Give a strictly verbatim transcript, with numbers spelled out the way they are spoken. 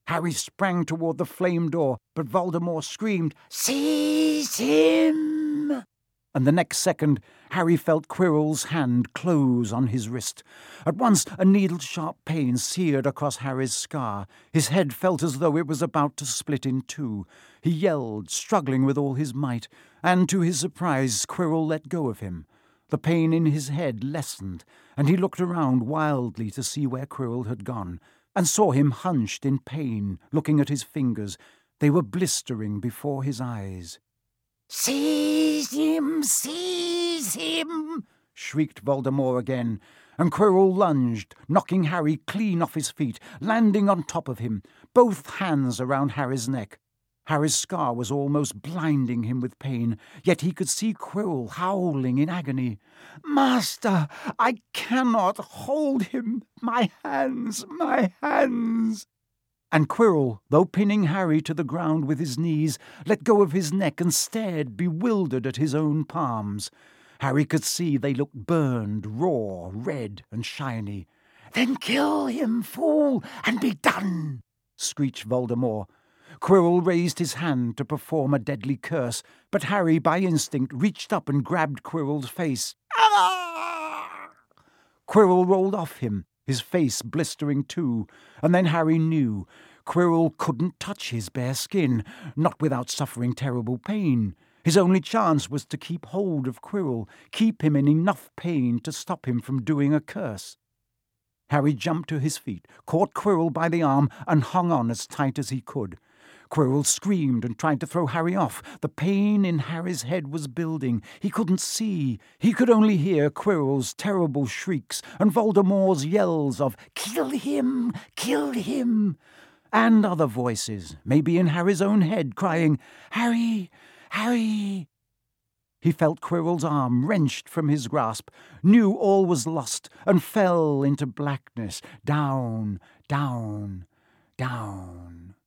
Harry sprang toward the flame door, but Voldemort screamed, "Seize him!" And the next second, Harry felt Quirrell's hand close on his wrist. At once, a needle-sharp pain seared across Harry's scar. His head felt as though it was about to split in two. He yelled, struggling with all his might, and to his surprise, Quirrell let go of him. The pain in his head lessened, and he looked around wildly to see where Quirrell had gone, and saw him hunched in pain, looking at his fingers. They were blistering before his eyes. "Seize him! Seize him!" shrieked Voldemort again, and Quirrell lunged, knocking Harry clean off his feet, landing on top of him, both hands around Harry's neck. Harry's scar was almost blinding him with pain, yet he could see Quirrell howling in agony. "Master, I cannot hold him! My hands, my hands!" And Quirrell, though pinning Harry to the ground with his knees, let go of his neck and stared bewildered at his own palms. Harry could see they looked burned, raw, red and shiny. "Then kill him, fool, and be done!" screeched Voldemort. Quirrell raised his hand to perform a deadly curse, but Harry, by instinct, reached up and grabbed Quirrell's face. Ah! Quirrell rolled off him, his face blistering too, and then Harry knew Quirrell couldn't touch his bare skin, not without suffering terrible pain. His only chance was to keep hold of Quirrell, keep him in enough pain to stop him from doing a curse. Harry jumped to his feet, caught Quirrell by the arm, and hung on as tight as he could. Quirrell screamed and tried to throw Harry off. The pain in Harry's head was building. He couldn't see. He could only hear Quirrell's terrible shrieks and Voldemort's yells of "Kill him! Kill him!" and other voices, maybe in Harry's own head, crying, "Harry! Harry!" He felt Quirrell's arm wrenched from his grasp, knew all was lost, and fell into blackness, down, down, down.